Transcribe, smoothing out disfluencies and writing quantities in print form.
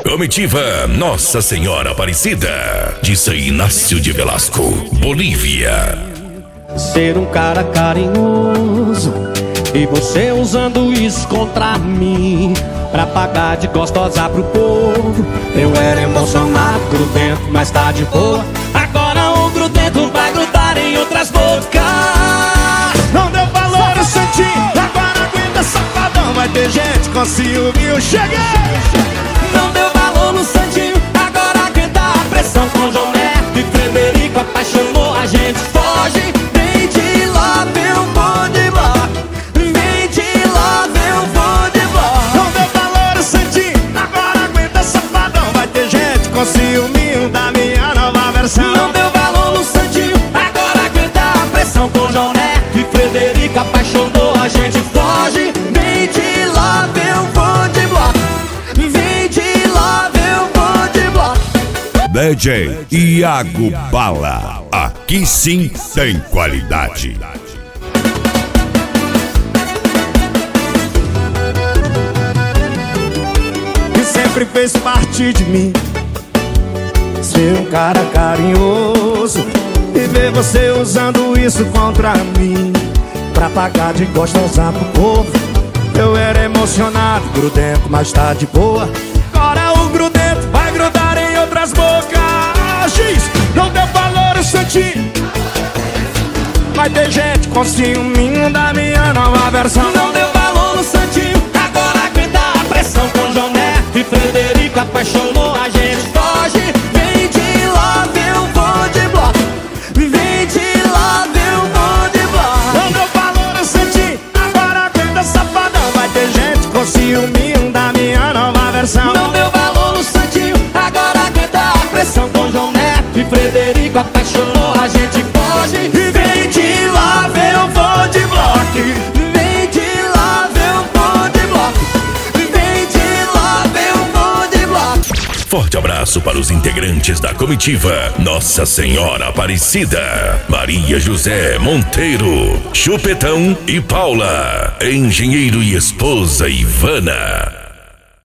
Comitiva Nossa Senhora Aparecida, de São Inácio de Velasco, Bolívia. Ser um cara carinhoso e você usando isso contra mim, pra pagar de gostosa pro povo. Eu era emocionado, grudento, mas tá de boa. Agora o grudento vai grudar em outras bocas. Não deu valor, eu senti, agora aguenta safadão. Vai ter gente com ciúme, eu cheguei. Não deu valor no Santinho, agora aguenta a pressão. Com João Neto e Frederico apaixonou, a gente foge. Vem de lá, eu vou de bloco. Vem de lá, eu vou de bloco. Não deu valor, eu senti, agora aguenta safadão. Vai ter gente com ciúme da minha nova versão. Não deu valor no Santinho, agora aguenta a pressão. Com João Neto e Frederico apaixonou, a gente foge. Vem de lá, eu vou de bloco. Vem de lá, eu vou de bloco. DJ Iago Bala, aqui sim tem qualidade. Que sempre fez parte de mim, ser um cara carinhoso e ver você usando isso contra mim, pra pagar de gostosa pro povo. Eu era emocionado, grudento, mas tá de boa. Agora o grudento vai grudar em outras bocas. X, não deu valor, eu senti. Vai ter gente com ciúminho da minha nova versão. Não deu valor no Santinho, agora aguenta a pressão. Com João Neto e Frederico apaixonou, a gente foge. Vem de lá, eu vou de bloco. Vem de lá, eu vou de bloco. Não deu valor, eu senti, agora aguenta safadão. Vai ter gente com ciúminho da minha nova versão. Não deu valor no Santinho, agora aguenta a pressão. Com João Neto e Frederico apaixonou, a gente foge. Vem de lá, eu vou de bloco. Vem de lá, eu vou de bloco. Vem de lá, eu vou de bloco. Forte abraço para os integrantes da comitiva Nossa Senhora Aparecida, Maria José Monteiro, Chupetão e Paula, engenheiro e esposa Ivana.